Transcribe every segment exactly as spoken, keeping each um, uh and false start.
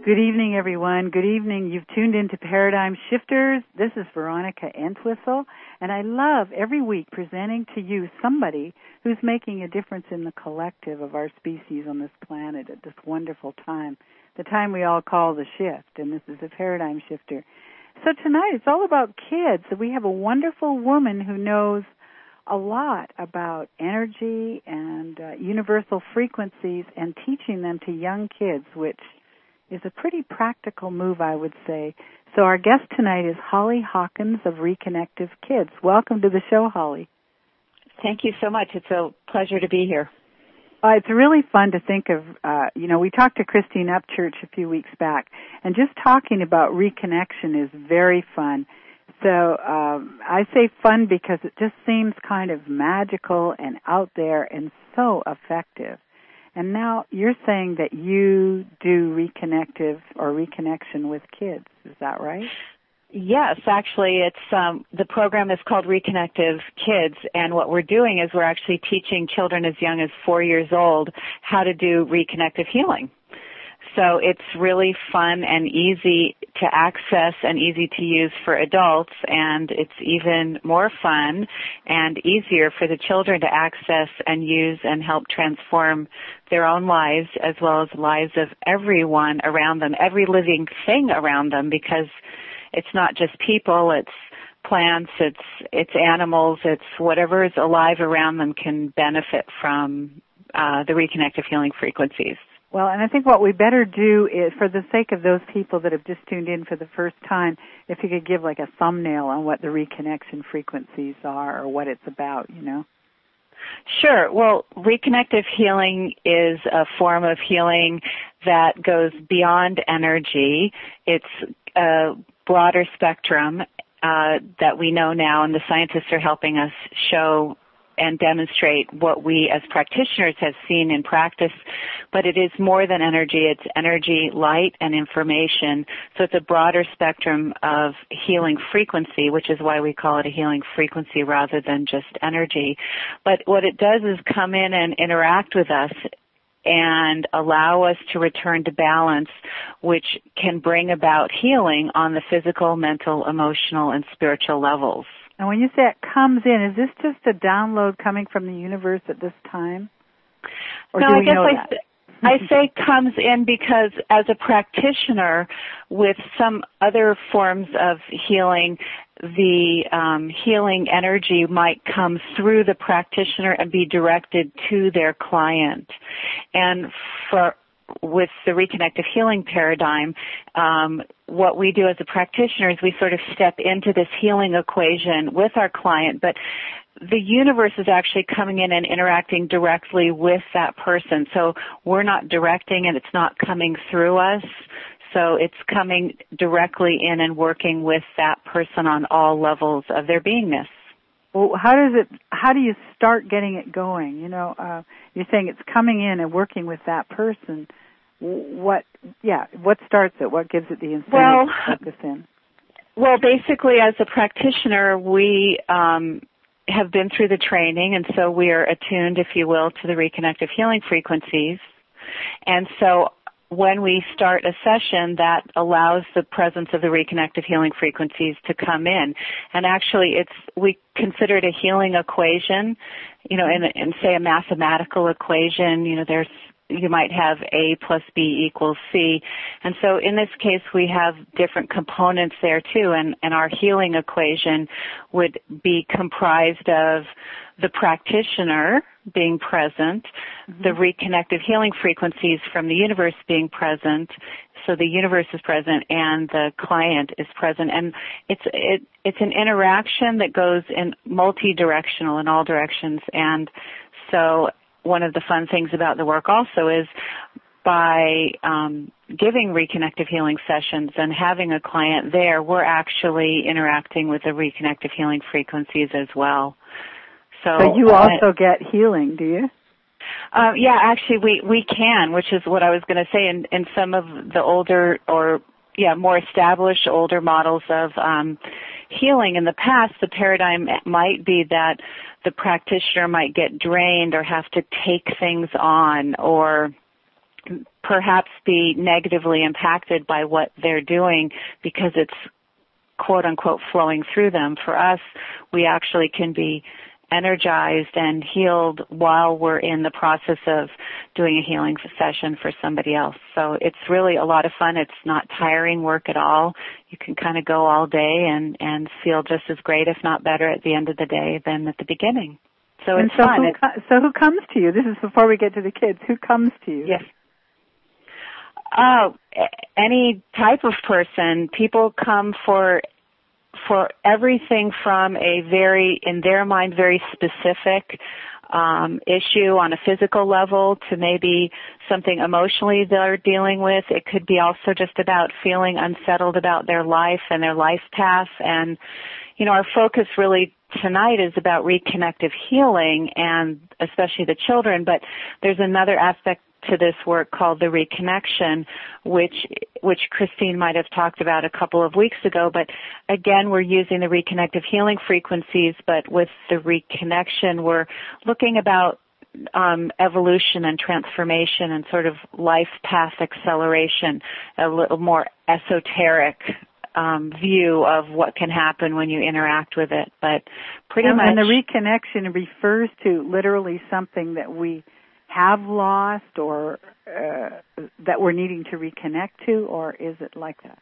Good evening, everyone. Good evening. You've tuned into Paradigm Shifters. This is Veronica Entwistle, and I love every week presenting to you somebody who's making a difference in the collective of our species on this planet at this wonderful time, the time we all call the shift, and this is a paradigm shifter. So tonight it's all about kids. We have a wonderful woman who knows a lot about energy and uh, universal frequencies and teaching them to young kids, which is a pretty practical move, I would say. So our guest tonight is Holly Hawkins of Reconnective Kids. Welcome to the show, Holly. Thank you so much. It's a pleasure to be here. Uh, it's really fun to think of, uh, you know, we talked to Christine Upchurch a few weeks back, and just talking about reconnection is very fun. So um, I say fun because it just seems kind of magical and out there and so effective. And now you're saying that you do reconnective or reconnection with kids. Is that right? Yes, actually, it's um, the program is called Reconnective Kids, and what we're doing is we're actually teaching children as young as four years old how to do reconnective healing. So it's really fun and easy to access and easy to use for adults, and it's even more fun and easier for the children to access and use and help transform their own lives as well as the lives of everyone around them, every living thing around them, because it's not just people, it's plants, it's it's animals, it's whatever is alive around them can benefit from uh, the reconnective healing frequencies. Well, and I think what we better do is, for the sake of those people that have just tuned in for the first time, if you could give like a thumbnail on what the reconnection frequencies are or what it's about, you know. Sure. Well, reconnective healing is a form of healing that goes beyond energy. It's a broader spectrum uh, that we know now, and the scientists are helping us show and demonstrate what we as practitioners have seen in practice. But it is more than energy. It's energy, light, and information. So it's a broader spectrum of healing frequency, which is why we call it a healing frequency rather than just energy. But what it does is come in and interact with us and allow us to return to balance, which can bring about healing on the physical, mental, emotional, and spiritual levels. And when you say it comes in, is this just a download coming from the universe at this time? Or no, do we I guess know I, that? I say comes in because as a practitioner with some other forms of healing, the um, healing energy might come through the practitioner and be directed to their client. And for with the reconnective healing paradigm, um, what we do as a practitioner is we sort of step into this healing equation with our client, but the universe is actually coming in and interacting directly with that person. So we're not directing it, it's not coming through us. So it's coming directly in and working with that person on all levels of their beingness. Well, how does it, how do you start getting it going? You know, uh, you're saying it's coming in and working with that person. What, yeah, what starts it? What gives it the incentive well, to focus in? Well, basically, as a practitioner, we um, have been through the training, and so we are attuned, if you will, to the reconnective healing frequencies. And so when we start a session, that allows the presence of the reconnective healing frequencies to come in. And actually, it's we consider it a healing equation, you know, in, in say a mathematical equation. You know, there's you might have A plus B equals C. And so in this case, we have different components there too, and, and our healing equation would be comprised of the practitioner being present, mm-hmm. the reconnective healing frequencies from the universe being present, so the universe is present and the client is present. And it's it, it's an interaction that goes in multi-directional in all directions. And so one of the fun things about the work also is by um, giving reconnective healing sessions and having a client there, we're actually interacting with the reconnective healing frequencies as well. So, so you uh, also get healing, do you? Uh, yeah, actually we, we can, which is what I was going to say. In, in some of the older or, yeah, more established older models of um, healing in the past, the paradigm might be that the practitioner might get drained or have to take things on or perhaps be negatively impacted by what they're doing because it's quote unquote flowing through them. For us, we actually can be energized and healed while we're in the process of doing a healing session for somebody else. So it's really a lot of fun. It's not tiring work at all. You can kind of go all day and, and feel just as great, if not better, at the end of the day than at the beginning. So and it's so fun. Who, it's, so who comes to you? This is before we get to the kids. Who comes to you? Yes. Uh, any type of person. People come for for everything from a very, in their mind, very specific um, issue on a physical level to maybe something emotionally they're dealing with. It could be also just about feeling unsettled about their life and their life path. And, you know, our focus really tonight is about reconnective healing and especially the children, but there's another aspect to this work called the reconnection, which which Christine might have talked about a couple of weeks ago. But again, we're using the reconnective healing frequencies, but with the reconnection, we're looking about um, evolution and transformation and sort of life path acceleration, a little more esoteric um, view of what can happen when you interact with it. But pretty and, much, and the reconnection refers to literally something that we have lost or uh, that we're needing to reconnect to, or is it like that?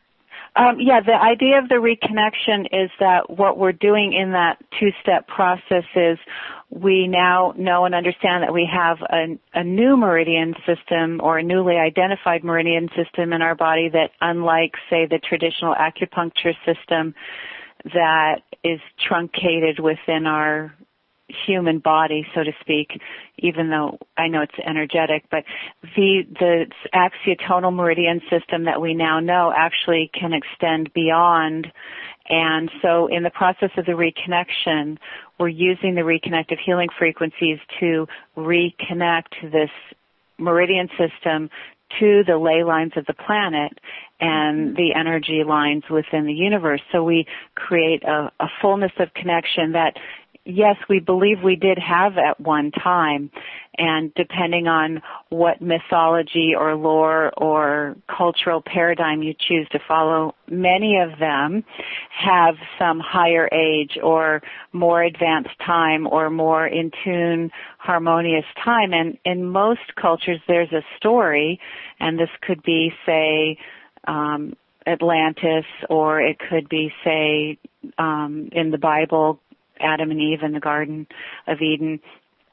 Um, yeah, the idea of the reconnection is that what we're doing in that two-step process is we now know and understand that we have a, a new meridian system or a newly identified meridian system in our body that, unlike, say, the traditional acupuncture system that is truncated within our human body, so to speak, even though I know it's energetic, but the the axiotonal meridian system that we now know actually can extend beyond. And so in the process of the reconnection, we're using the reconnective healing frequencies to reconnect this meridian system to the ley lines of the planet and the energy lines within the universe. So we create a, a fullness of connection that, yes, we believe we did have at one time, and depending on what mythology or lore or cultural paradigm you choose to follow, many of them have some higher age or more advanced time or more in tune, harmonious time. And in most cultures, there's a story, and this could be, say, um, Atlantis, or it could be, say, um, in the Bible, Adam and Eve in the Garden of Eden.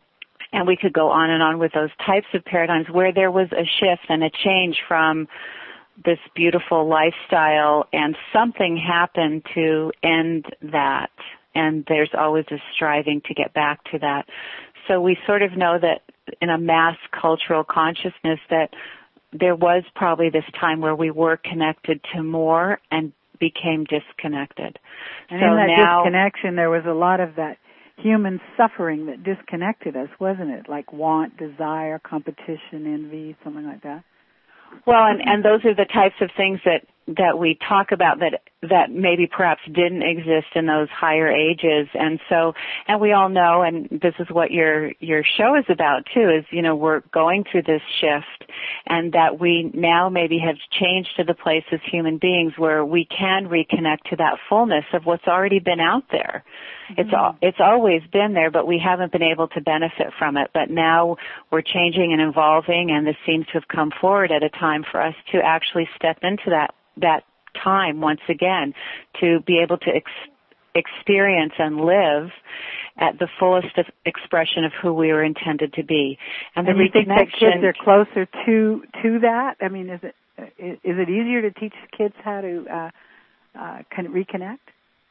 And we could go on and on with those types of paradigms where there was a shift and a change from this beautiful lifestyle, and something happened to end that. And there's always a striving to get back to that. So we sort of know that in a mass cultural consciousness that there was probably this time where we were connected to more and became disconnected. And so in that now, disconnection, there was a lot of that human suffering that disconnected us, wasn't it? Like want, desire, competition, envy, something like that. Well, and, and those are the types of things that, that we talk about that that maybe perhaps didn't exist in those higher ages. And so, and we all know, and this is what your your show is about too, is, you know, we're going through this shift, and that we now maybe have changed to the place as human beings where we can reconnect to that fullness of what's already been out there. Mm-hmm. It's all, it's always been there, but we haven't been able to benefit from it. But now we're changing and evolving, and this seems to have come forward at a time for us to actually step into that that time once again, to be able to ex- experience and live at the fullest of expression of who we were intended to be. And, and the you think that kids are closer to to that? I mean, is it is it easier to teach kids how to uh, uh, reconnect?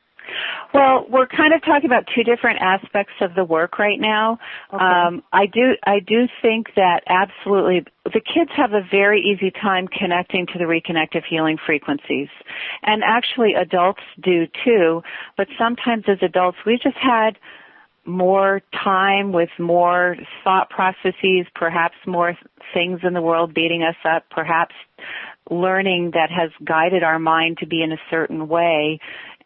Well, we're kind of talking about two different aspects of the work right now. Okay. Um, I do, I do think that absolutely the kids have a very easy time connecting to the reconnective healing frequencies, and actually adults do too. But sometimes as adults, we just had more time with more thought processes, perhaps more things in the world beating us up, perhaps learning that has guided our mind to be in a certain way.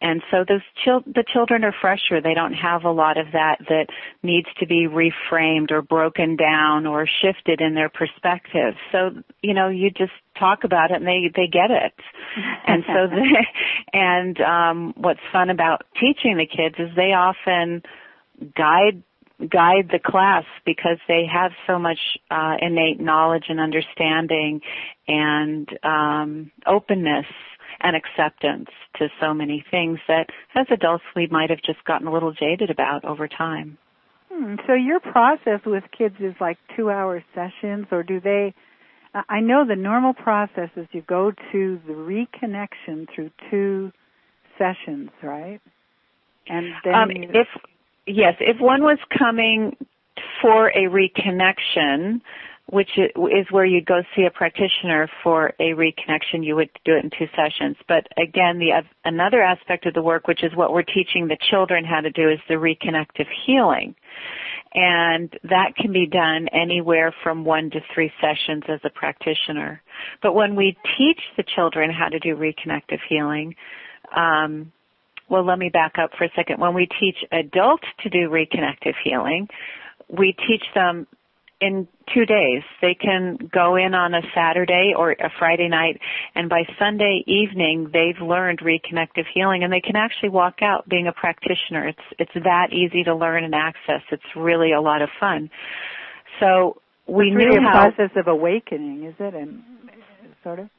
And so those chil- the children are fresher. They don't have a lot of that that needs to be reframed or broken down or shifted in their perspective. So, you know, you just talk about it and they, they get it. And so, they, and, um, what's fun about teaching the kids is they often guide guide the class because they have so much uh, innate knowledge and understanding and um, openness and acceptance to so many things that as adults we might have just gotten a little jaded about over time. Hmm. So your process with kids is like two-hour sessions, or do they, I know the normal process is you go to the reconnection through two sessions, right? And then um, you... if Yes, if one was coming for a reconnection, which is where you'd go see a practitioner for a reconnection, you would do it in two sessions. But again, the another aspect of the work, which is what we're teaching the children how to do, is the reconnective healing. And that can be done anywhere from one to three sessions as a practitioner. But when we teach the children how to do reconnective healing, um, well, let me back up for a second. When we teach adults to do reconnective healing, we teach them in two days. They can go in on a Saturday or a Friday night, and by Sunday evening, they've learned reconnective healing, and they can actually walk out being a practitioner. It's it's that easy to learn and access. It's really a lot of fun. So we it's knew really a how, process of awakening, is it? And sort of.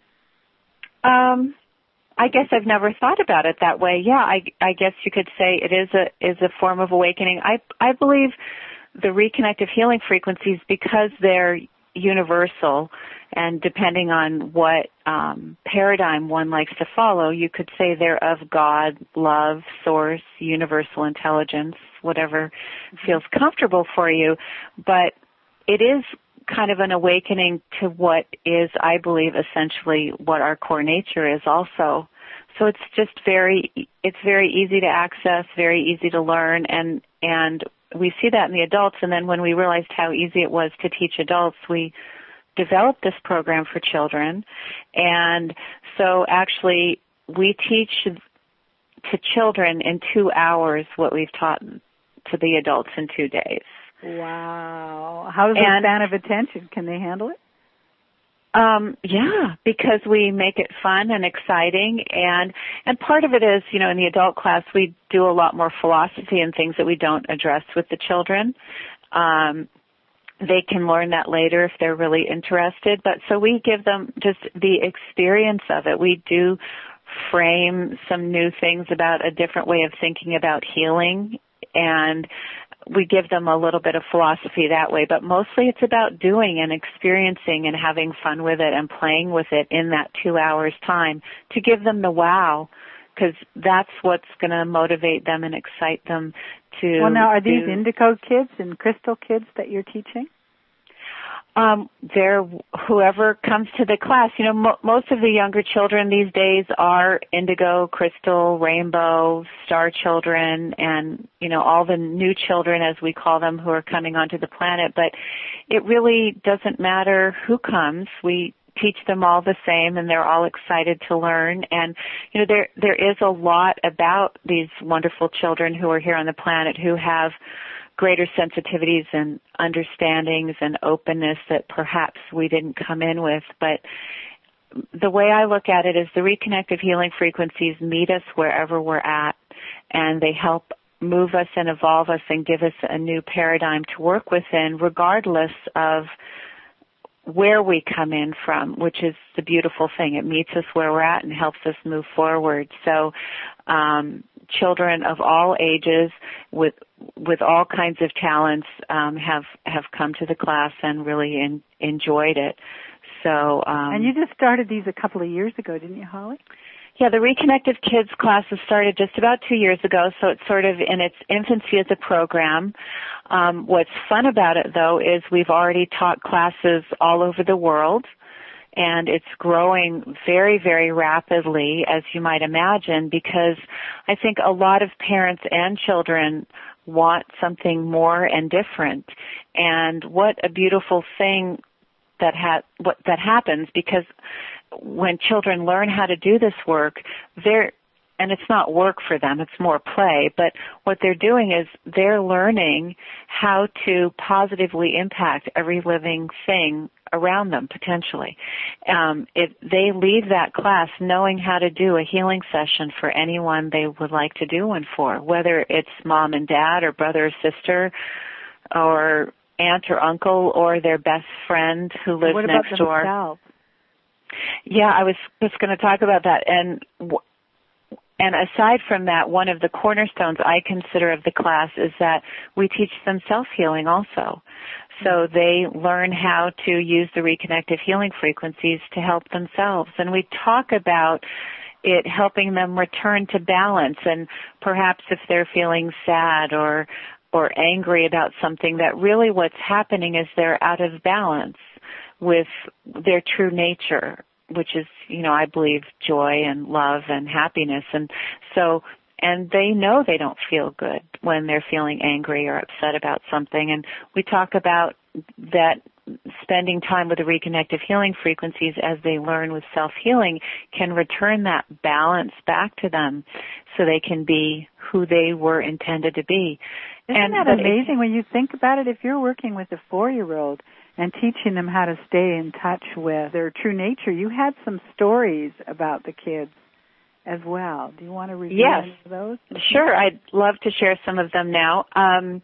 Um. I guess I've never thought about it that way. Yeah, I, I guess you could say it is a is a form of awakening. I I believe the reconnective healing frequencies, because they're universal, and depending on what um, paradigm one likes to follow, you could say they're of God, love, source, universal intelligence, whatever feels comfortable for you. But it is kind of an awakening to what is, I believe, essentially what our core nature is also. So it's just very, it's very easy to access, very easy to learn, and, and we see that in the adults. And then when we realized how easy it was to teach adults, we developed this program for children. And so actually we teach to children in two hours what we've taught to the adults in two days. Wow. How's the span of attention? Can they handle it? Um, yeah, because we make it fun and exciting, and and part of it is, you know, in the adult class we do a lot more philosophy and things that we don't address with the children. Um, they can learn that later if they're really interested, but so we give them just the experience of it. We do frame some new things about a different way of thinking about healing, and we give them a little bit of philosophy that way, but mostly it's about doing and experiencing and having fun with it and playing with it in that two hours time to give them the wow, because that's what's going to motivate them and excite them to. Well, now, are do, these indigo kids and crystal kids that you're teaching? Um, they're whoever comes to the class. You know, mo- most of the younger children these days are indigo, crystal, rainbow, star children, and, you know, all the new children, as we call them, who are coming onto the planet. But it really doesn't matter who comes. We teach them all the same, and they're all excited to learn. And, you know, there there is a lot about these wonderful children who are here on the planet who have greater sensitivities and understandings and openness that perhaps we didn't come in with. But the way I look at it is the reconnective healing frequencies meet us wherever we're at, and they help move us and evolve us and give us a new paradigm to work within, regardless of where we come in from, which is the beautiful thing. It meets us where we're at and helps us move forward. So um, children of all ages with with all kinds of talents um, have have come to the class and really in, enjoyed it. So um, and you just started these a couple of years ago, didn't you, Holly? Yeah, the Reconnective Kids classes started just about two years ago, so it's sort of in its infancy as a program. Um, what's fun about it, though, is we've already taught classes all over the world, and it's growing very, very rapidly, as you might imagine, because I think a lot of parents and children want something more and different. And what a beautiful thing that ha- what that happens, because when children learn how to do this work, they're and it's not work for them, it's more play, but what they're doing is they're learning how to positively impact every living thing around them, potentially. Um, it, they leave that class knowing how to do a healing session for anyone they would like to do one for, whether it's mom and dad or brother or sister or aunt or uncle or their best friend who lives what next about door. Themselves? Yeah, I was just going to talk about that. And and aside from that, one of the cornerstones I consider of the class is that we teach them self-healing also. So they learn how to use the reconnective healing frequencies to help themselves. And we talk about it helping them return to balance, and perhaps if they're feeling sad or or angry about something, that really what's happening is they're out of balance with their true nature, which is, you know, I believe joy and love and happiness. And so, and they know they don't feel good when they're feeling angry or upset about something. And we talk about that spending time with the reconnective healing frequencies as they learn with self-healing can return that balance back to them so they can be who they were intended to be. Isn't and that amazing it, when you think about it? If you're working with a four-year-old and teaching them how to stay in touch with their true nature, you had some stories about the kids as well. Do you want to review yes. any of those? Sure, I'd love to share some of them now. Um,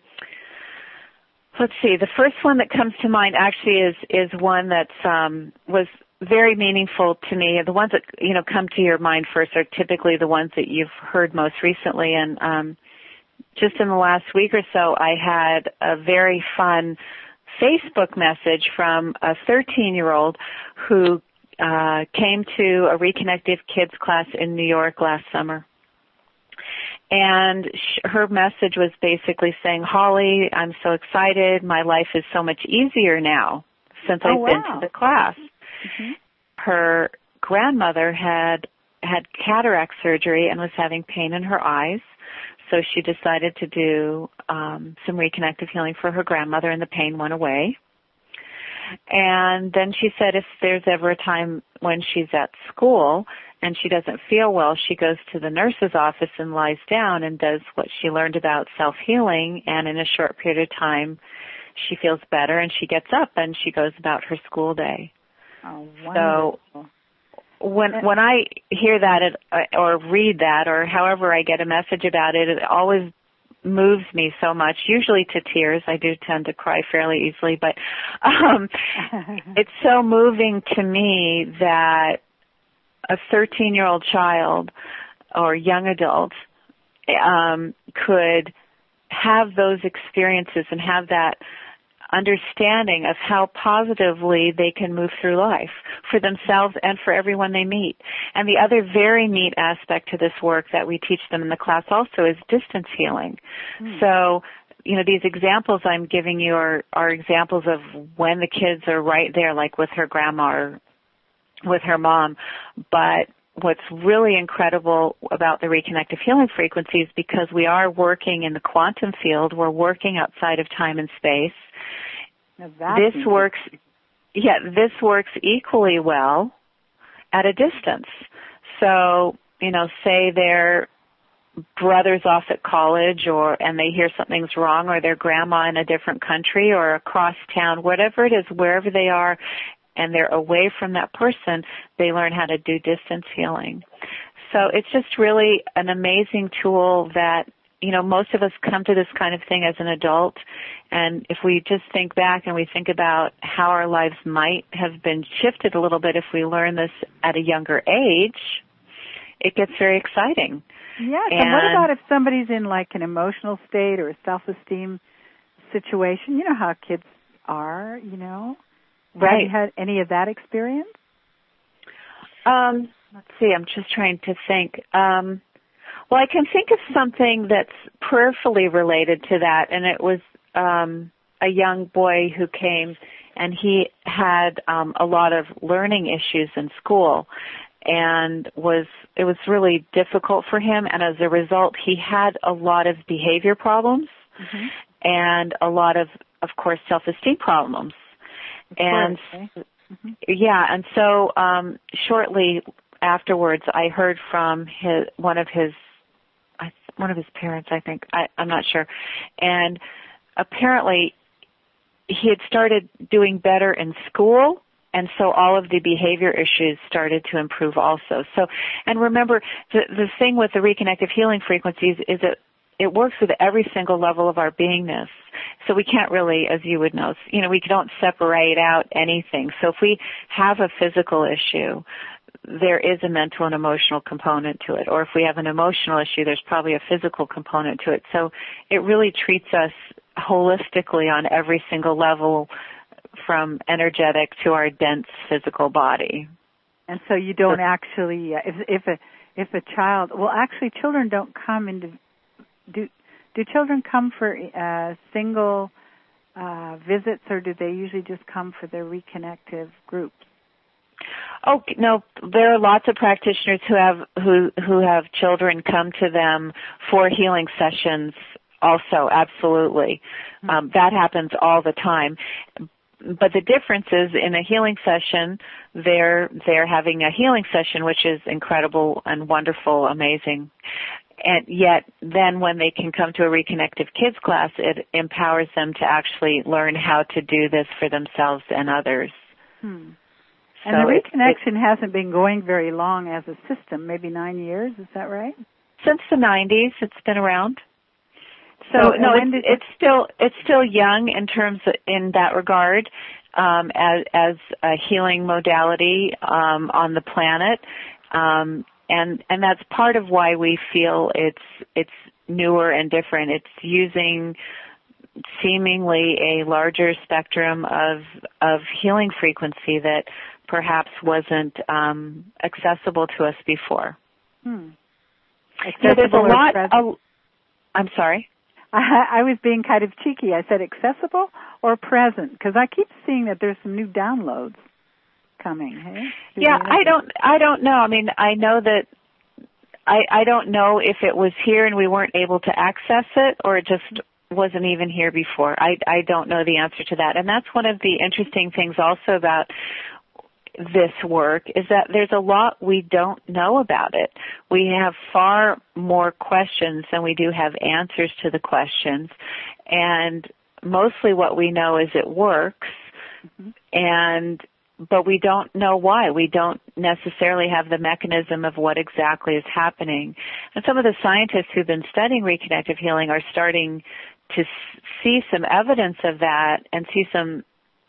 let's see. The first one that comes to mind actually is is one that's um, was very meaningful to me. The ones that you know come to your mind first are typically the ones that you've heard most recently. And um, just in the last week or so, I had a very fun Facebook message from a thirteen-year-old who uh, came to a Reconnective Kids class in New York last summer. And sh- her message was basically saying, Holly, I'm so excited. My life is so much easier now since oh, I've wow. been to the class. Mm-hmm. Her grandmother had had cataract surgery and was having pain in her eyes. So she decided to do um, some reconnective healing for her grandmother, and the pain went away. And then she said if there's ever a time when she's at school and she doesn't feel well, she goes to the nurse's office and lies down and does what she learned about self-healing, and in a short period of time she feels better and she gets up and she goes about her school day. Oh, wonderful. So when when I hear that or read that or however I get a message about it, it always moves me so much, usually to tears. I do tend to cry fairly easily, but um, it's so moving to me that a thirteen-year-old child or young adult um, could have those experiences and have that understanding of how positively they can move through life for themselves and for everyone they meet. And the other very neat aspect to this work that we teach them in the class also is distance healing. Mm. So, you know, these examples I'm giving you are, are examples of when the kids are right there, like with her grandma or with her mom. But what's really incredible about the reconnective healing frequencies, because we are working in the quantum field, we're working outside of time and space. This works, yeah, this works equally well at a distance. So, you know, say their brother's off at college or, and they hear something's wrong, or their grandma in a different country or across town, whatever it is, wherever they are, and they're away from that person, they learn how to do distance healing. So it's just really an amazing tool that, you know, most of us come to this kind of thing as an adult, and if we just think back and we think about how our lives might have been shifted a little bit if we learn this at a younger age, it gets very exciting. Yes, and, and what about if somebody's in like an emotional state or a self-esteem situation? You know how kids are, you know. Right. Have you had any of that experience? Um, let's see, I'm just trying to think. Um, well, I can think of something that's prayerfully related to that, and it was um, a young boy who came, and he had um, a lot of learning issues in school, and was it was really difficult for him, and as a result, he had a lot of behavior problems mm-hmm. and a lot of, of course, self-esteem problems. Of and course, okay. mm-hmm. yeah, and so um, shortly afterwards, I heard from his one of his I, one of his parents, I think. I, I'm not sure. And apparently he had started doing better in school, and so all of the behavior issues started to improve also. So, and remember, the, the thing with the reconnective healing frequencies is that it works with every single level of our beingness. So we can't really, as you would know, you know, we don't separate out anything. So if we have a physical issue, there is a mental and emotional component to it. Or if we have an emotional issue, there's probably a physical component to it. So it really treats us holistically on every single level, from energetic to our dense physical body. And so you don't actually, uh, if, if a if a child, well, actually, children don't come into, do do children come for uh, single uh, visits, or do they usually just come for their reconnective groups? Oh no, there are lots of practitioners who have who who have children come to them for healing sessions. Also, absolutely, mm-hmm. um, that happens all the time. But the difference is, in a healing session, they're they're having a healing session, which is incredible and wonderful, amazing. And yet, then when they can come to a Reconnective Kids class, it empowers them to actually learn how to do this for themselves and others. Hmm. And so the reconnection it, hasn't been going very long as a system, maybe nine years, is that right? Since the nineties, it's been around. So, so no, it's, it's still it's still young in terms of, in that regard, um, as as a healing modality um, on the planet, um, and and that's part of why we feel it's it's newer and different. It's using seemingly a larger spectrum of of healing frequency that perhaps wasn't um, accessible to us before. Hmm. So there's a lot. Of, I'm sorry. I, I was being kind of cheeky. I said accessible or present, because I keep seeing that there's some new downloads coming. Hey? Do yeah, I don't. I don't know. I mean, I know that. I I don't know if it was here and we weren't able to access it, or it just wasn't even here before. I I don't know the answer to that, and that's one of the interesting things also about this work, is that there's a lot we don't know about it. We have far more questions than we do have answers to the questions, and mostly what we know is it works, mm-hmm. and but we don't know why. We don't necessarily have the mechanism of what exactly is happening. And some of the scientists who've been studying reconnective healing are starting to see some evidence of that and see some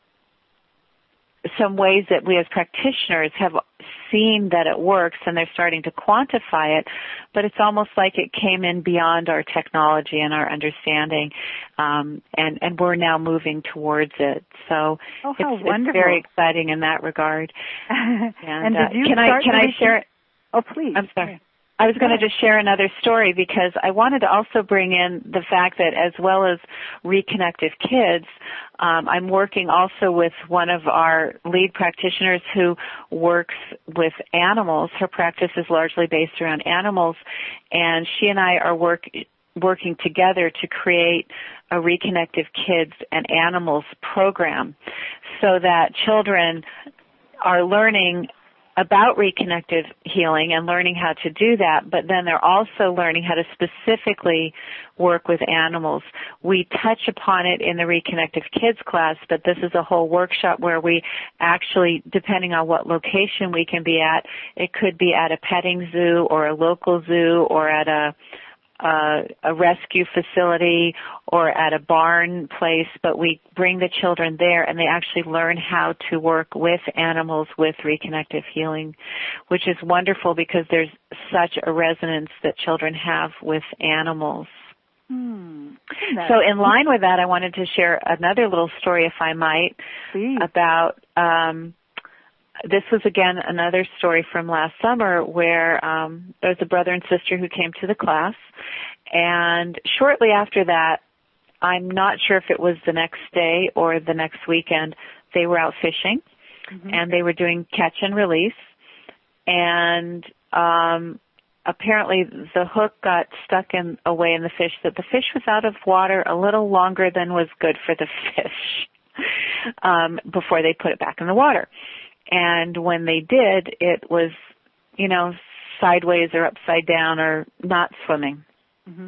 some ways that we as practitioners have seen that it works, and they're starting to quantify it, but it's almost like it came in beyond our technology and our understanding, um, and, and we're now moving towards it. So oh, it's, it's very exciting in that regard. and, and did you uh, can I can I share? Oh, please. I'm sorry. I was going to just share another story, because I wanted to also bring in the fact that, as well as Reconnective Kids, um, I'm working also with one of our lead practitioners who works with animals. Her practice is largely based around animals, and she and I are work, working together to create a Reconnective Kids and Animals program, so that children are learning about reconnective healing and learning how to do that, but then they're also learning how to specifically work with animals. We touch upon it in the Reconnective Kids class, but this is a whole workshop where we actually, depending on what location we can be at, it could be at a petting zoo or a local zoo or at a Uh, a rescue facility or at a barn place, but we bring the children there and they actually learn how to work with animals with reconnective healing, which is wonderful because there's such a resonance that children have with animals. Hmm. So in line with that, I wanted to share another little story, if I might, Please. about um, this was, again, another story from last summer where um, there was a brother and sister who came to the class, and shortly after that, I'm not sure if it was the next day or the next weekend, they were out fishing, mm-hmm. and they were doing catch and release, and um, apparently the hook got stuck in away in the fish, that the fish was out of water a little longer than was good for the fish um, before they put it back in the water. And when they did, it was, you know, sideways or upside down or not swimming. Mm-hmm.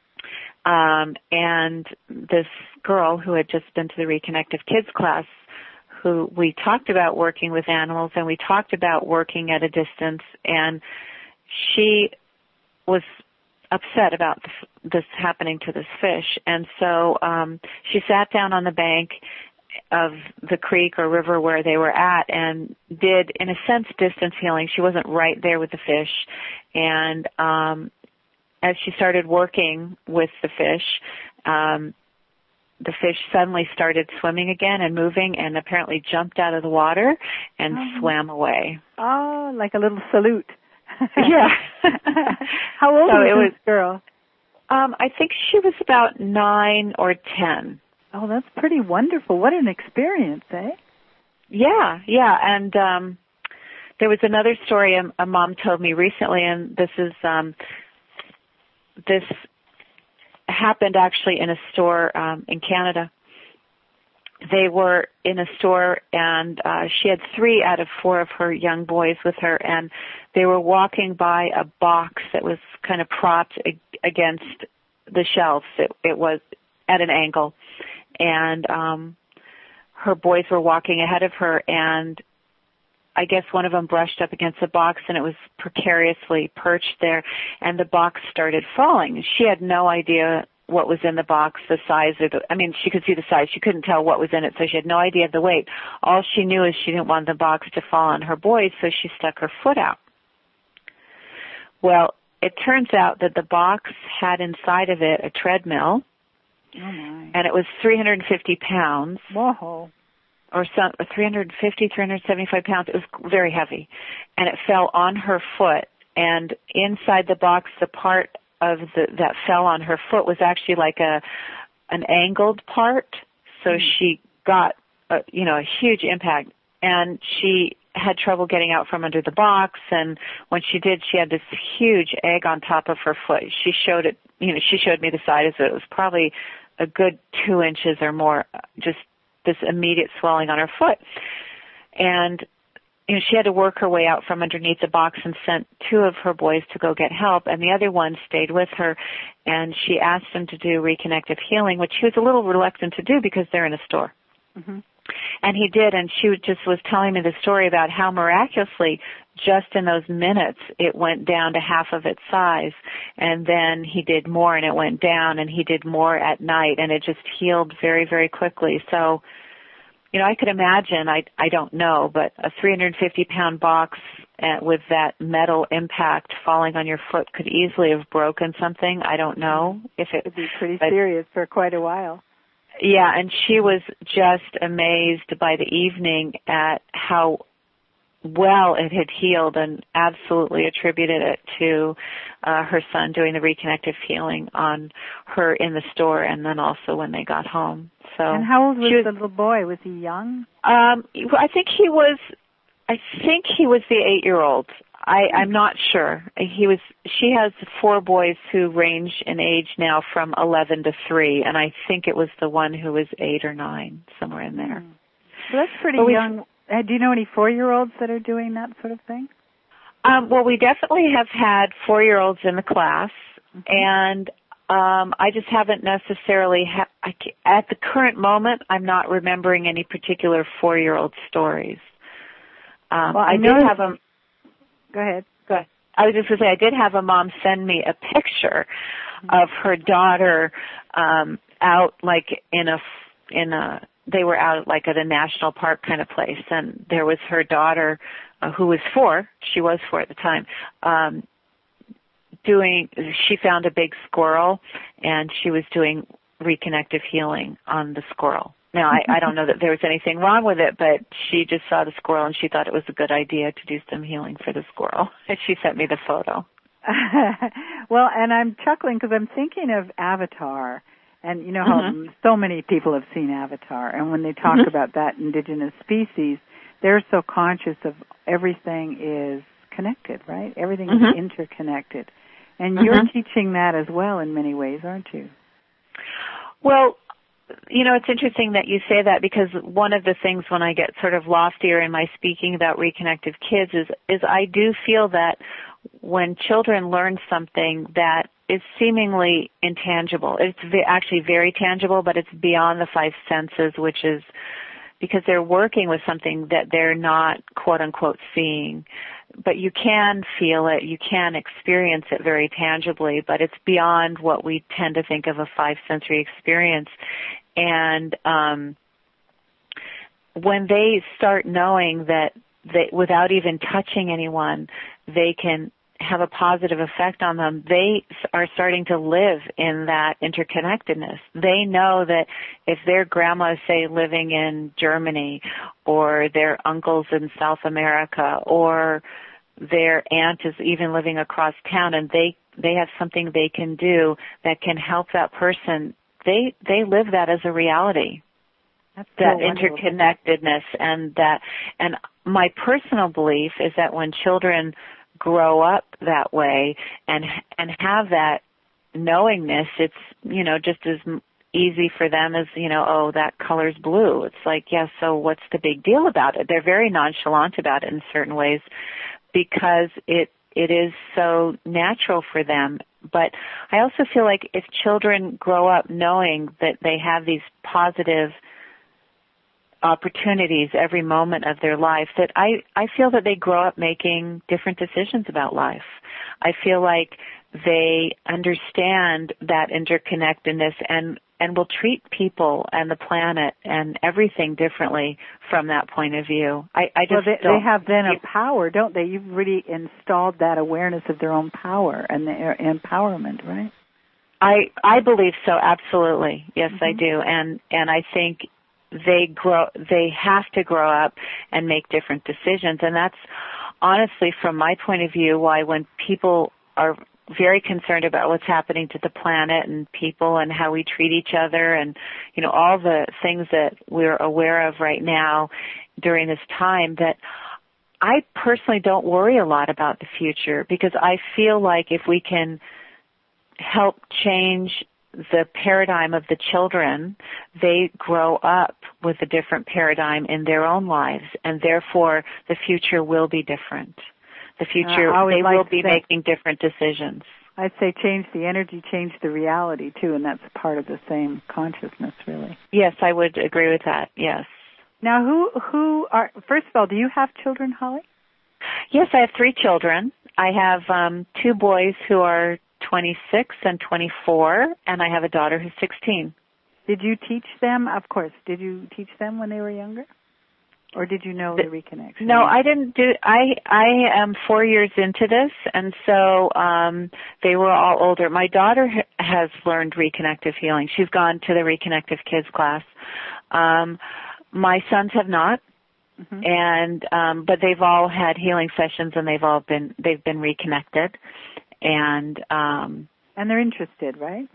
Um, and this girl who had just been to the Reconnective Kids class, who we talked about working with animals and we talked about working at a distance, and she was upset about this, this happening to this fish. And so um, she sat down on the bank of the creek or river where they were at and did, in a sense, distance healing. She wasn't right there with the fish. And um, as she started working with the fish, um, the fish suddenly started swimming again and moving and apparently jumped out of the water and oh. swam away. Oh, like a little salute. Yeah. How old so was it was, this girl? Um, I think she was about nine or ten. Oh, that's pretty wonderful. What an experience, eh? Yeah, yeah. And um, there was another story a, a mom told me recently, and this is um, this happened actually in a store um, in Canada. They were in a store, and uh, she had three out of four of her young boys with her, and they were walking by a box that was kind of propped ag- against the shelves. It, it was at an angle, and um, her boys were walking ahead of her, and I guess one of them brushed up against the box, and it was precariously perched there, and the box started falling. She had no idea what was in the box, the size of the, I mean, she could see the size. She couldn't tell what was in it, so she had no idea of the weight. All she knew is she didn't want the box to fall on her boys, so she stuck her foot out. Well, it turns out that the box had inside of it a treadmill, oh my. and it was three hundred fifty pounds. Whoa. Or some, three hundred fifty, three hundred seventy-five pounds. It was very heavy. And it fell on her foot, and inside the box, the part of the, that fell on her foot was actually like a, an angled part. So mm. she got, a, you know, a huge impact, and she had trouble getting out from under the box. And when she did, she had this huge egg on top of her foot. She showed it, you know, she showed me the size of it. It was probably a good two inches or more, just this immediate swelling on her foot. And you know, she had to work her way out from underneath the box and sent two of her boys to go get help, and the other one stayed with her, and she asked him to do reconnective healing, which he was a little reluctant to do because they're in a store. Mm-hmm. And he did, and she just was telling me the story about how miraculously, just in those minutes, it went down to half of its size, and then he did more, and it went down, and he did more at night, and it just healed very, very quickly. So, you know, I could imagine, I, I don't know, but a three hundred fifty pound box uh, with that metal impact falling on your foot could easily have broken something. I don't know if it would be pretty but, serious for quite a while. Yeah, and she was just amazed by the evening at how well it had healed, and absolutely attributed it to uh, her son doing the reconnective healing on her in the store, and then also when they got home. So, and how old was, was the little boy? Was he young? Um, I think he was. I think he was the eight-year-old. I, I'm not sure. He was. She has four boys who range in age now from eleven to three, and I think it was the one who was eight or nine, somewhere in there. Mm. So that's pretty but young. Uh, do you know any four-year-olds that are doing that sort of thing? Um, well, we definitely have had four-year-olds in the class, mm-hmm. and um, I just haven't necessarily, ha- I, at the current moment, I'm not remembering any particular four-year-old stories. Um, well, I, I did have a... Go ahead. Go ahead. I was just going to say, I did have a mom send me a picture mm-hmm. of her daughter um, out, like, in a, in a, they were out, like, at a national park kind of place, and there was her daughter, uh, who was four, she was four at the time, um, doing, she found a big squirrel, and she was doing reconnective healing on the squirrel. Now, I, I don't know that there was anything wrong with it, but she just saw the squirrel, and she thought it was a good idea to do some healing for the squirrel. And she sent me the photo. Well, and I'm chuckling because I'm thinking of Avatar, and you know how mm-hmm. so many people have seen Avatar, and when they talk mm-hmm. about that indigenous species, they're so conscious of everything is connected, right? Everything mm-hmm. is interconnected. And mm-hmm. you're teaching that as well in many ways, aren't you? Well, you know, it's interesting that you say that, because one of the things when I get sort of loftier in my speaking about Reconnective Kids is, is I do feel that when children learn something that is seemingly intangible, it's actually very tangible, but it's beyond the five senses, which is because they're working with something that they're not, quote unquote, seeing. But you can feel it, you can experience it very tangibly, but it's beyond what we tend to think of a five sensory experience. And um, when they start knowing that they, without even touching anyone, they can have a positive effect on them, they are starting to live in that interconnectedness. They know that if their grandma is, say, living in Germany, or their uncle's in South America, or their aunt is even living across town, and they they have something they can do that can help that person, they they live that as a reality. That's that so interconnectedness, and that, and my personal belief is that when children grow up that way and and have that knowingness, it's, you know, just as easy for them as, you know, oh, that color's blue. It's like, yeah, so what's the big deal about it? They're very nonchalant about it in certain ways because it it is so natural for them. But I also feel like if children grow up knowing that they have these positive opportunities every moment of their life, that I, I feel that they grow up making different decisions about life. I feel like they understand that interconnectedness and, and will treat people and the planet and everything differently from that point of view. I, I just well, they, don't, they have then a power, don't they? You've really installed that awareness of their own power and their empowerment, right? I, I believe so, absolutely. Yes, Mm-hmm. I do. And, and I think they grow, they have to grow up and make different decisions. And that's honestly, from my point of view, why when people are very concerned about what's happening to the planet and people and how we treat each other and, you know, all the things that we're aware of right now during this time, that I personally don't worry a lot about the future, because I feel like if we can help change the paradigm of the children, they grow up with a different paradigm in their own lives, and therefore the future will be different. The future, uh, they will be making different decisions. I'd say change the energy, change the reality too, and that's part of the same consciousness, really. Yes, I would agree with that, yes. Now, who, who are, first of all, do you have children, Holly? Yes, I have three children. I have um, two boys who are twenty-six and twenty-four, and I have a daughter who's sixteen. Did you teach them, of course, did you teach them when they were younger? Or did you know the, the reconnection? No, I didn't do, I, I am four years into this, and so um, they were all older. My daughter ha- has learned reconnective healing. She's gone to the Reconnective Kids class. Um, my sons have not. Mm-hmm. And um, but they've all had healing sessions, and they've all been they've been reconnected, and um, and they're interested, right?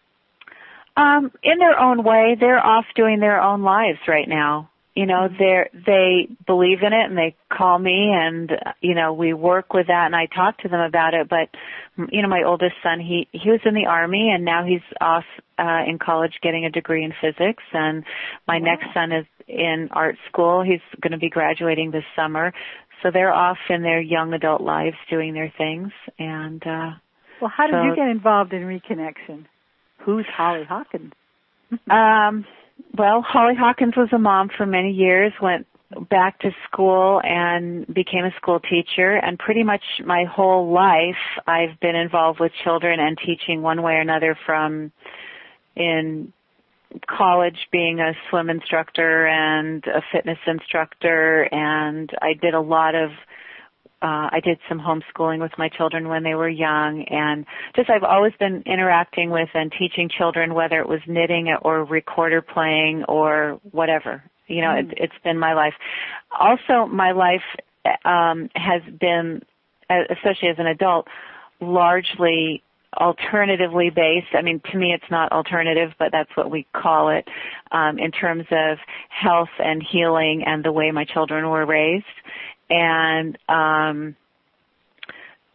Um, in their own way, they're off doing their own lives right now. You know, they they believe in it, and they call me, and you know, we work with that, and I talk to them about it. But you know, my oldest son, he he was in the Army, and now he's off uh, in college getting a degree in physics. And my wow. next son is in art school. He's going to be graduating this summer. So they're off in their young adult lives doing their things. And uh, well, how did so, you get involved in Reconnection? Who's Holly Hawkins? um. Well, Holly Hawkins was a mom for many years, went back to school and became a school teacher, and pretty much my whole life I've been involved with children and teaching one way or another, from in college being a swim instructor and a fitness instructor, and I did a lot of Uh, I did some homeschooling with my children when they were young, and just I've always been interacting with and teaching children, whether it was knitting or recorder playing or whatever. You know, mm. it, it's been my life. Also, my life um, has been, especially as an adult, largely alternatively based. I mean, to me it's not alternative, but that's what we call it, um, in terms of health and healing and the way my children were raised. And um,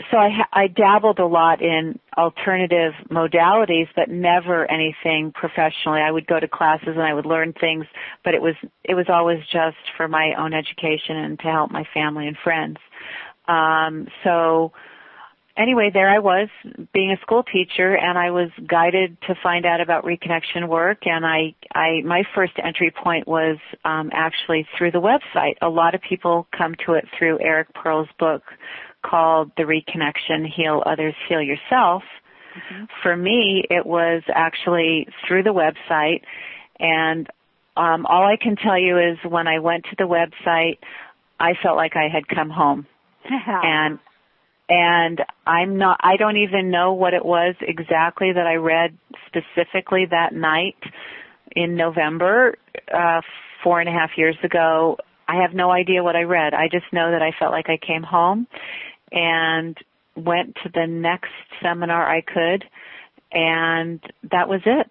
so I, I dabbled a lot in alternative modalities, but never anything professionally. I would go to classes and I would learn things, but it was it was always just for my own education and to help my family and friends. Um, so anyway, there I was being a school teacher, and I was guided to find out about reconnection work. And I, I my first entry point was um, actually through the website. A lot of people come to it through Eric Pearl's book called The Reconnection, Heal Others, Heal Yourself. Mm-hmm. For me, it was actually through the website, and um, all I can tell you is when I went to the website, I felt like I had come home. and and I'm not, I don't even know what it was exactly that I read specifically that night in November, uh, four and a half years ago. I have no idea what I read. I just know that I felt like I came home and went to the next seminar I could, and that was it.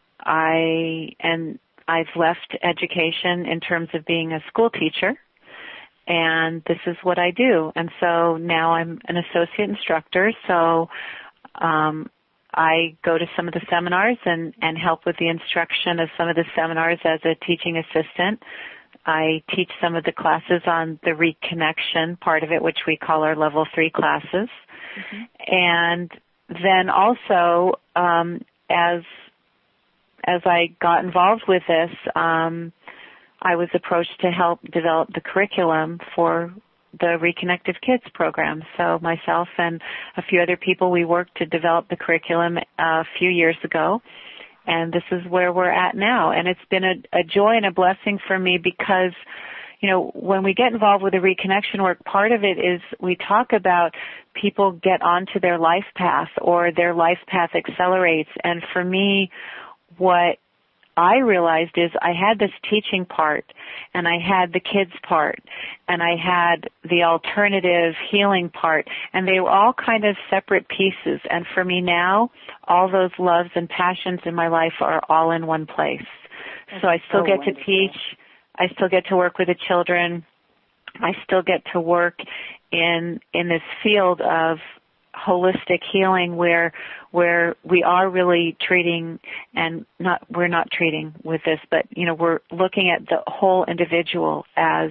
I, and I've left education in terms of being a school teacher, and this is what I do. And so now I'm an associate instructor, so um, I go to some of the seminars and, and help with the instruction of some of the seminars as a teaching assistant. I teach some of the classes on the reconnection part of it, which we call our level three classes. Mm-hmm. And then also, um, as as I got involved with this, um, I was approached to help develop the curriculum for the Reconnective Kids program. So myself and a few other people, we worked to develop the curriculum a few years ago. And this is where we're at now. And it's been a, a joy and a blessing for me because, you know, when we get involved with the reconnection work, part of it is we talk about people get onto their life path or their life path accelerates. And for me, what I realized is I had this teaching part, and I had the kids part, and I had the alternative healing part, and they were all kind of separate pieces. And for me now, all those loves and passions in my life are all in one place. That's so I still so get wonderful. to teach. I still get to work with the children. I still get to work in in this field of holistic healing where where we are really treating and not we're not treating with this, but you know we're looking at the whole individual as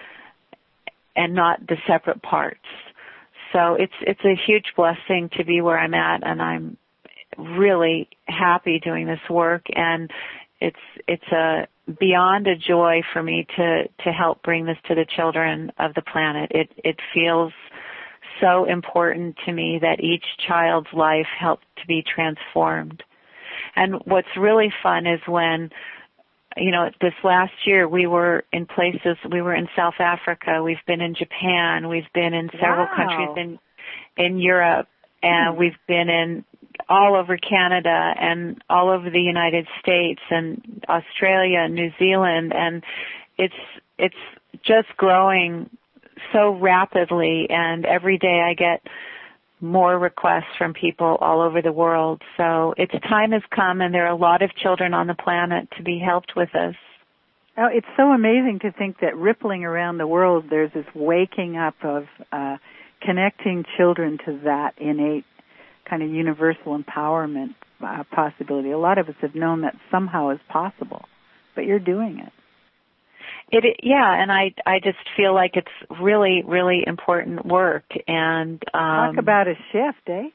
and not the separate parts. So it's it's a huge blessing to be where I'm at, and I'm really happy doing this work, and it's it's a beyond a joy for me to to help bring this to the children of the planet. It it feels so important to me that each child's life helped to be transformed. And what's really fun is when, you know, this last year we were in places, we were in South Africa, we've been in Japan, we've been in several wow. countries in in Europe, and mm. we've been in all over Canada and all over the United States and Australia and New Zealand, and it's it's just growing so rapidly, and every day I get more requests from people all over the world. So its time has come, and there are a lot of children on the planet to be helped with this. Oh, it's so amazing to think that rippling around the world, there's this waking up of uh, connecting children to that innate kind of universal empowerment uh, possibility. A lot of us have known that somehow is possible, but you're doing it. It, yeah, and I I just feel like it's really, really important work. And um, talk about a shift, eh?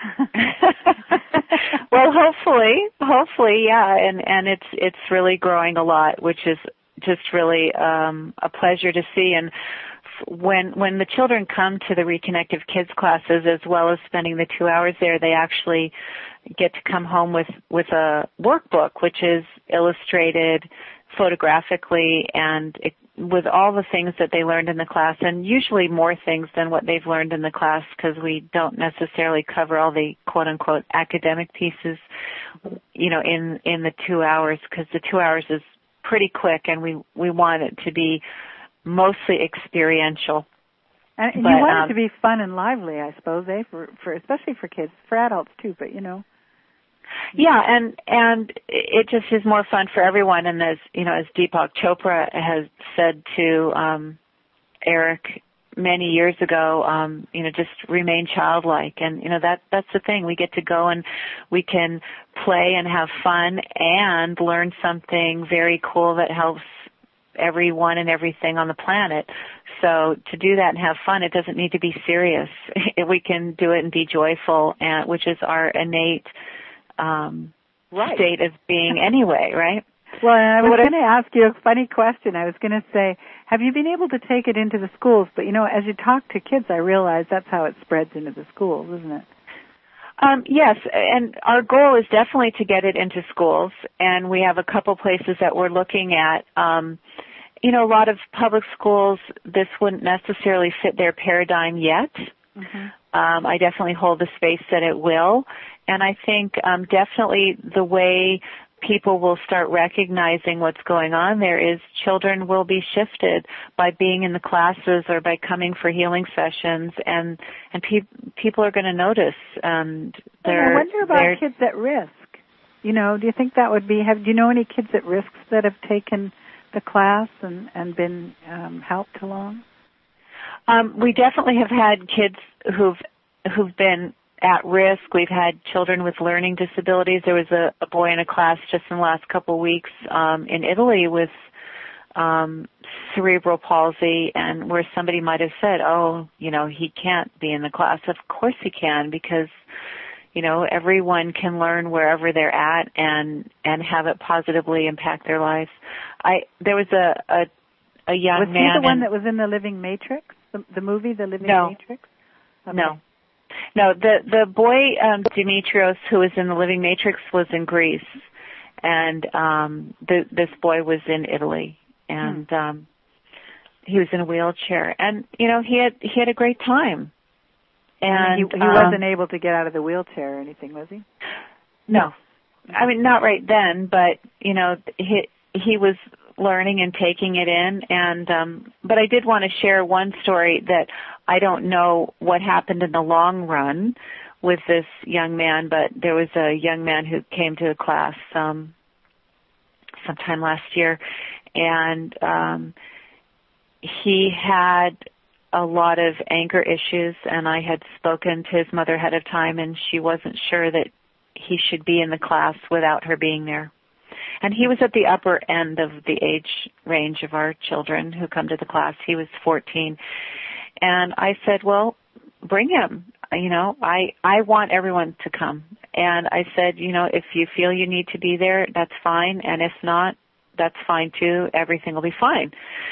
Well, hopefully, hopefully, yeah, and and it's it's really growing a lot, which is just really um, a pleasure to see. And when when the children come to the Reconnective Kids classes, as well as spending the two hours there, they actually get to come home with with a workbook, which is illustrated photographically and it, with all the things that they learned in the class, and usually more things than what they've learned in the class because we don't necessarily cover all the quote-unquote academic pieces, you know, in, in the two hours because the two hours is pretty quick and we, we want it to be mostly experiential. And you but, want um, it to be fun and lively, I suppose, eh? For, for especially for kids, for adults too, but you know. Yeah, and and it just is more fun for everyone. And as you know, as Deepak Chopra has said to um, Eric many years ago, um, you know, just remain childlike. And, you know, that that's the thing. We get to go and we can play and have fun and learn something very cool that helps everyone and everything on the planet. So to do that and have fun, it doesn't need to be serious. We can do it and be joyful, and which is our innate um, right. state of being anyway, right? Well, and I was going to ask you a funny question. I was going to say, have you been able to take it into the schools? But, you know, as you talk to kids, I realize that's how it spreads into the schools, isn't it? Um, yes, and our goal is definitely to get it into schools, and we have a couple places that we're looking at. Um, you know, a lot of public schools, this wouldn't necessarily fit their paradigm yet. Mm-hmm. Um, I definitely hold the space that it will, and I think um, definitely the way people will start recognizing what's going on there is children will be shifted by being in the classes or by coming for healing sessions, and and pe- people are going to notice. And I wonder about kids at risk. You know, do you think that would be? Have do you know any kids at risk that have taken the class and and been um, helped along? Um, we definitely have had kids who've who've been at risk. We've had children with learning disabilities. There was a, a boy in a class just in the last couple of weeks um, in Italy with um, cerebral palsy, and where somebody might have said, oh, you know, he can't be in the class. Of course he can, because, you know, everyone can learn wherever they're at and, and have it positively impact their lives. I There was a, a, a young was man. Was he the one and, that was in The Living Matrix, the, the movie The Living no, Matrix? Okay. No. No, the the boy um, Dimitrios, who was in The Living Matrix, was in Greece, and um, the, this boy was in Italy, and hmm. um, he was in a wheelchair, and you know he had he had a great time, and I mean, he, he um, wasn't able to get out of the wheelchair or anything, was he? No, I mean not right then, but you know he he was learning and taking it in, and um, but I did want to share one story that I don't know what happened in the long run with this young man, but there was a young man who came to the class um, sometime last year, and um, he had a lot of anger issues, and I had spoken to his mother ahead of time, and she wasn't sure that he should be in the class without her being there. And he was at the upper end of the age range of our children who come to the class. He was fourteen. And I said, well, bring him. You know, I, I want everyone to come. And I said, you know, if you feel you need to be there, that's fine. And if not, that's fine too. Everything will be fine.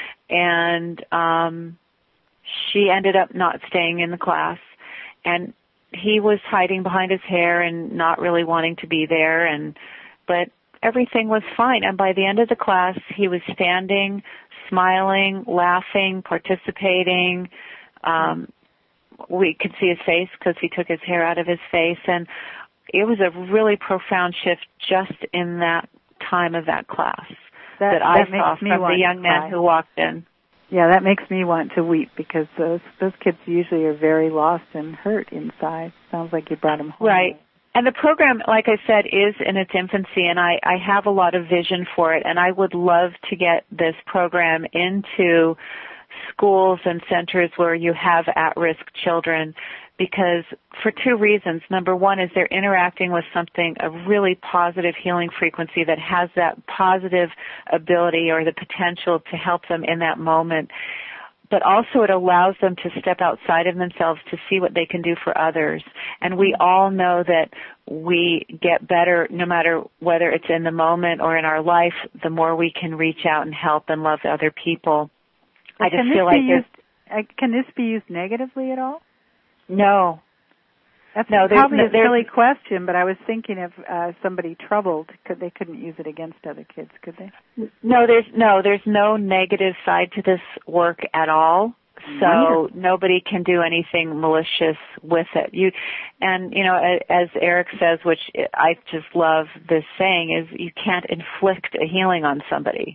And um, she ended up not staying in the class. And he was hiding behind his hair and not really wanting to be there. And but everything was fine. And by the end of the class, he was standing, smiling, laughing, participating. Um, we could see his face because he took his hair out of his face. And it was a really profound shift just in that time of that class that, that I that saw from the young man who walked in. Yeah, that makes me want to weep because those those kids usually are very lost and hurt inside. Sounds like you brought them home. Right. And the program, like I said, is in its infancy, and I, I have a lot of vision for it, and I would love to get this program into schools and centers where you have at-risk children, because for two reasons. Number one is they're interacting with something, a really positive healing frequency that has that positive ability or the potential to help them in that moment. But also it allows them to step outside of themselves to see what they can do for others. And we all know that we get better no matter whether it's in the moment or in our life, the more we can reach out and help and love other people. Well, I just can feel this like be used, uh, can this be used negatively at all? No. That's no, probably no, a silly question, but I was thinking if uh, somebody troubled, could they couldn't use it against other kids, could they? No, there's no, there's no negative side to this work at all. So Wonderful. Nobody can do anything malicious with it. You, and you know, as Eric says, which I just love this saying, is you can't inflict a healing on somebody.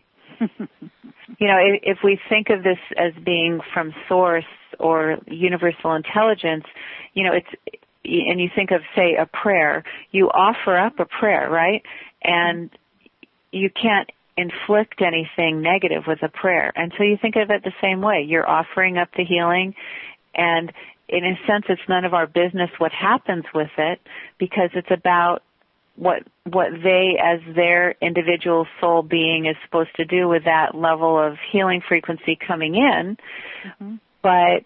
You know, if, if we think of this as being from source or universal intelligence, you know, it's, and you think of, say, a prayer, you offer up a prayer, right? And you can't inflict anything negative with a prayer. And so you think of it the same way. You're offering up the healing, and in a sense it's none of our business what happens with it, because it's about what what they as their individual soul being is supposed to do with that level of healing frequency coming in. Mm-hmm. But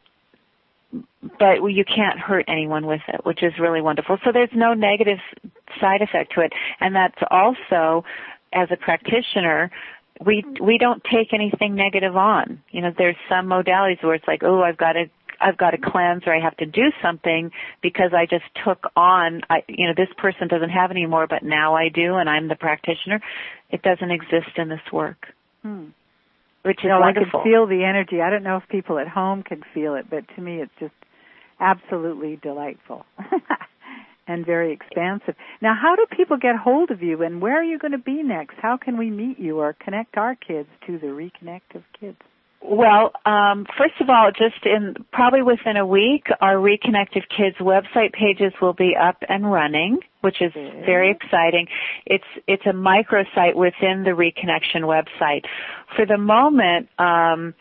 but you can't hurt anyone with it, which is really wonderful. So there's no negative side effect to it. And that's also, as a practitioner, we we don't take anything negative on. You know, there's some modalities where it's like, oh, I've got to I've got to cleanse, or I have to do something because I just took on, I, you know, this person doesn't have any more, but now I do, and I'm the practitioner. It doesn't exist in this work, hmm. which is no, wonderful. I can feel the energy. I don't know if people at home can feel it, but to me it's just absolutely delightful and very expansive. Now, how do people get hold of you, and where are you going to be next? How can we meet you or connect our kids to the Reconnect of Kids? Well, um, first of all, just in probably within a week, our Reconnective Kids website pages will be up and running, which is very exciting. It's it's a microsite within the Reconnection website. For the moment, um,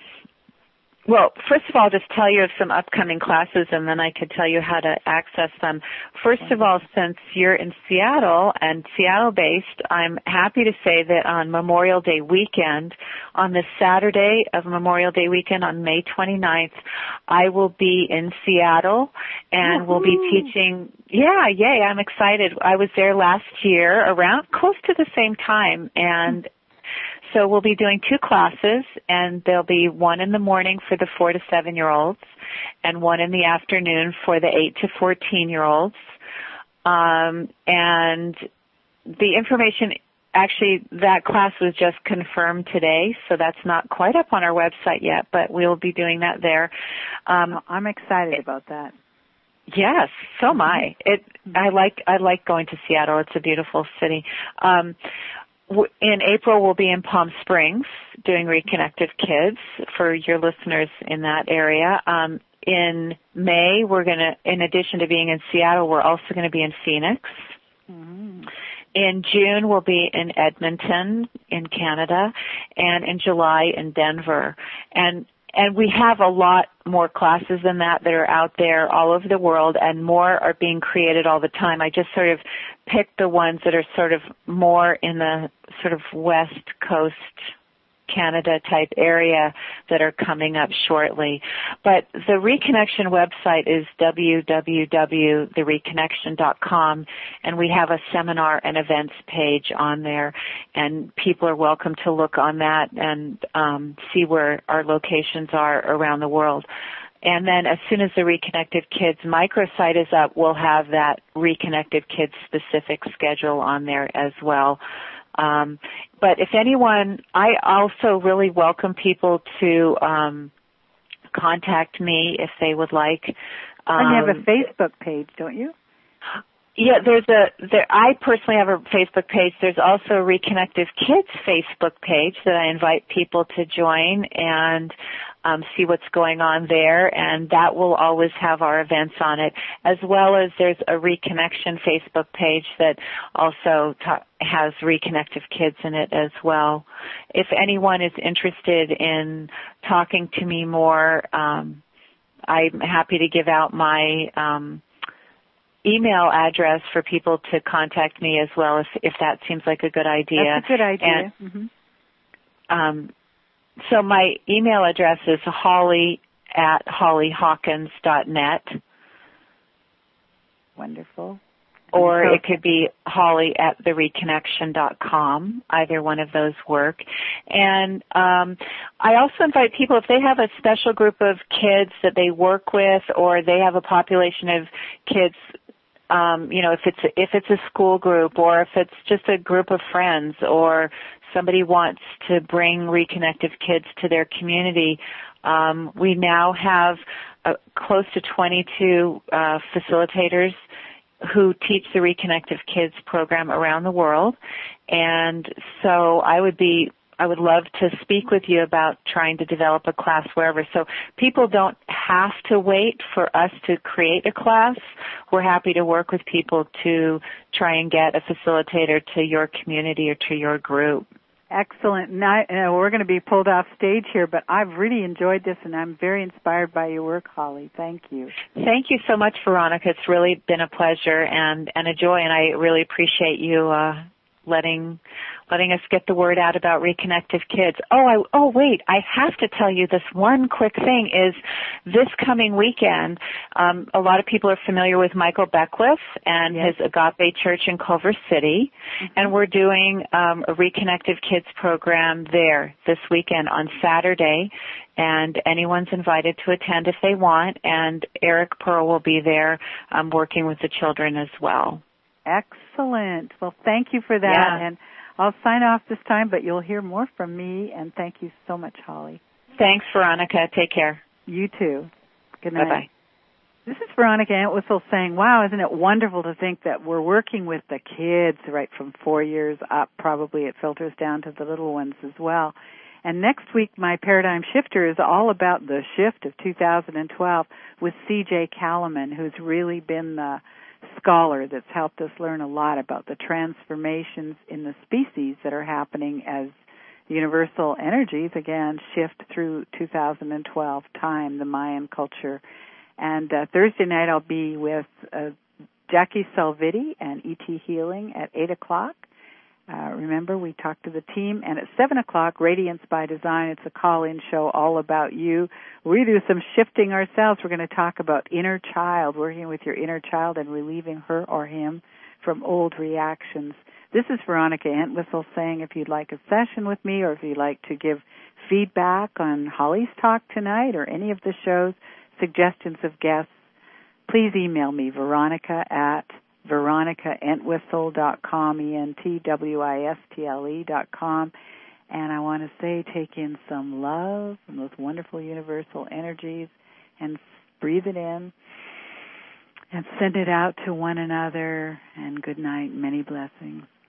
well, first of all, I'll just tell you of some upcoming classes, and then I could tell you how to access them. First of all, since you're in Seattle and Seattle-based, I'm happy to say that on Memorial Day weekend, on the Saturday of Memorial Day weekend on May twenty-ninth, I will be in Seattle, and we'll be teaching. Yeah, yay, I'm excited. I was there last year around close to the same time, and so we'll be doing two classes, and there'll be one in the morning for the four to seven-year-olds and one in the afternoon for the eight to fourteen-year-olds. Um, and the information, actually, that class was just confirmed today, so that's not quite up on our website yet, but we'll be doing that there. Um, I'm excited about that. Yes, so am I. It, I like I like going to Seattle. It's a beautiful city. Um, In April, we'll be in Palm Springs doing Reconnective Kids for your listeners in that area. Um, in May, we're going to, in addition to being in Seattle, we're also going to be in Phoenix. Mm-hmm. In June, we'll be in Edmonton in Canada, and in July in Denver. And And we have a lot more classes than that that are out there all over the world, and more are being created all the time. I just sort of picked the ones that are sort of more in the sort of West Coast Canada type area that are coming up shortly. But the Reconnection website is w w w dot the reconnection dot com, and we have a seminar and events page on there, and people are welcome to look on that and um, see where our locations are around the world. And then as soon as the Reconnective Kids microsite is up, we'll have that Reconnective Kids specific schedule on there as well. Um, but if anyone, I also really welcome people to um, contact me if they would like. Um, and you have a Facebook page, don't you? Yeah, there's a. There, I personally have a Facebook page. There's also a Reconnective Kids Facebook page that I invite people to join and um, see what's going on there, and that will always have our events on it, as well as there's a Reconnection Facebook page that also ta- has Reconnective Kids in it as well. If anyone is interested in talking to me more, um, I'm happy to give out my um, email address for people to contact me as well, if, if that seems like a good idea. That's a good idea. And, mm-hmm. um, so my email address is holly at holly hawkins dot net. Wonderful. Or it could be holly at the reconnection dot com. Either one of those work. And um, I also invite people, if they have a special group of kids that they work with, or they have a population of kids, um, you know, if it's if it's a school group, or if it's just a group of friends, or somebody wants to bring Reconnective Kids to their community, um, we now have uh, close to twenty-two uh, facilitators who teach the Reconnective Kids program around the world. And so I would be, I would love to speak with you about trying to develop a class wherever. So people don't have to wait for us to create a class. We're happy to work with people to try and get a facilitator to your community or to your group. Excellent. Now, uh, we're going to be pulled off stage here, but I've really enjoyed this, and I'm very inspired by your work, Holly. Thank you. Thank you so much, Veronica. It's really been a pleasure and, and a joy, and I really appreciate you uh, letting letting us get the word out about Reconnective Kids. Oh, I, oh, wait, I have to tell you this one quick thing is this coming weekend, um, a lot of people are familiar with Michael Beckwith and yes. his Agape Church in Culver City, mm-hmm. and we're doing um, a Reconnective Kids program there this weekend on Saturday, and anyone's invited to attend if they want, and Eric Pearl will be there um, working with the children as well. Excellent. Well, thank you for that. Yeah. And I'll sign off this time, but you'll hear more from me. And thank you so much, Holly. Thanks, Veronica. Take care. You too. Good night. Bye-bye. This is Veronica Entwistle saying, wow, isn't it wonderful to think that we're working with the kids right from four years up. Probably it filters down to the little ones as well. And next week, my Paradigm Shifter is all about the shift of two thousand twelve with C J Kalaman, who's really been the scholar that's helped us learn a lot about the transformations in the species that are happening as universal energies, again, shift through two thousand twelve time, the Mayan culture. And uh, Thursday night I'll be with uh, Jackie Salviti and E T Healing at eight o'clock. Uh, remember, we talked to the team. And at seven o'clock, Radiance by Design. It's a call-in show all about you. We do some shifting ourselves. We're going to talk about inner child, working with your inner child and relieving her or him from old reactions. This is Veronica Entwistle saying if you'd like a session with me or if you'd like to give feedback on Holly's talk tonight or any of the shows, suggestions of guests, please email me, Veronica at veronica entwistle dot com, E N T W I S T L E dot com. And I want to say take in some love from those wonderful universal energies and breathe it in and send it out to one another. And good night. Many blessings.